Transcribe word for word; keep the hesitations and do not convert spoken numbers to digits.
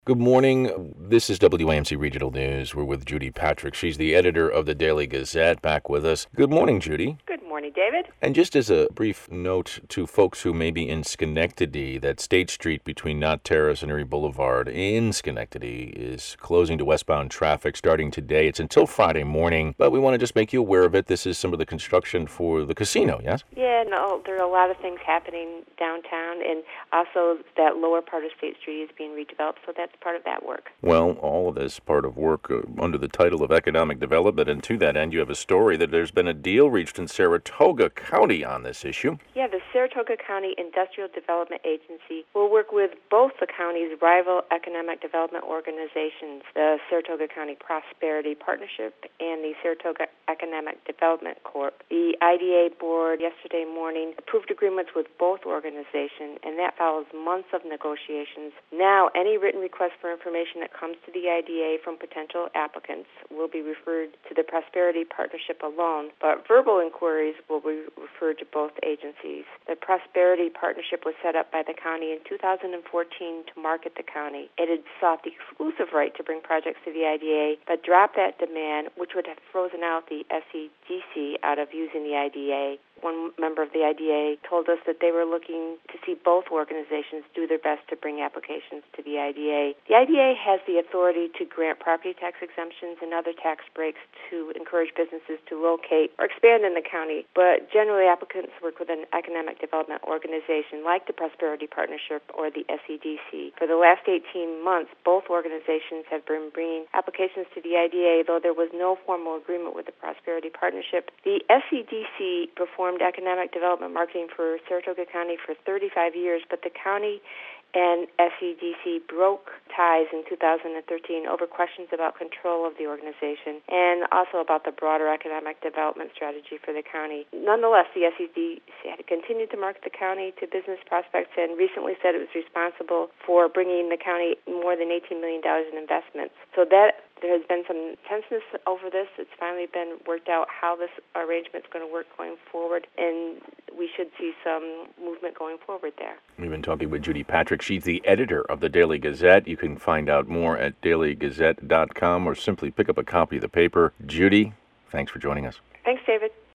Good morning. This is W A M C Regional News. We're with Judy Patrick. She's the editor of the Daily Gazette, back with us. Good morning, Judy. Good morning, David. And just as a brief note to folks who may be in Schenectady, that State Street between Knott Terrace and Erie Boulevard in Schenectady is closing to westbound traffic starting today. It's until Friday morning, but we want to just make you aware of it. This is some of the construction for the casino, yes? Yeah, no, there are a lot of things happening downtown, and also that lower part of State Street is being redeveloped, so that's part of that work. Well, all of this part of work uh, under the title of economic development, and to that end, you have a story that there's been a deal reached in Saratoga County on this issue. Yeah, the Saratoga County Industrial Development Agency will work with both the county's rival economic development organizations, the Saratoga County Prosperity Partnership and the Saratoga Economic Development Corp. The I D A board yesterday morning approved agreements with both organizations, and that follows months of negotiations. Now, any written request for information that comes to the I D A from potential applicants will be referred to the Prosperity Partnership alone, but verbal inquiries will be referred to both agencies. The Prosperity Partnership was set up by the county in two thousand fourteen to market the county. It had sought the exclusive right to bring projects to the I D A, but dropped that demand, which would have frozen out the S E D C out of using the I D A. One member of the I D A told us that they were looking to see both organizations do their best to bring applications to the I D A. The I D A has the authority to grant property tax exemptions and other tax breaks to encourage businesses to locate or expand in the county, but generally applicants work with an economic development organization like the Prosperity Partnership or the S E D C. For the last eighteen months, both organizations have been bringing applications to the I D A, though there was no formal agreement with the Prosperity Partnership. The S E D C performed economic development marketing for Saratoga County for thirty-five years, but the county and S E D C broke ties in two thousand thirteen over questions about control of the organization and also about the broader economic development strategy for the county. Nonetheless, the S E D C had continued to market the county to business prospects and recently said it was responsible for bringing the county more than eighteen million dollars in investments. So that there has been some tenseness over this. It's finally been worked out how this arrangement is going to work going forward, and we should see some movement going forward there. We've been talking with Judy Patrick. She's the editor of the Daily Gazette. You can find out more at daily gazette dot com or simply pick up a copy of the paper. Judy, thanks for joining us. Thanks, David.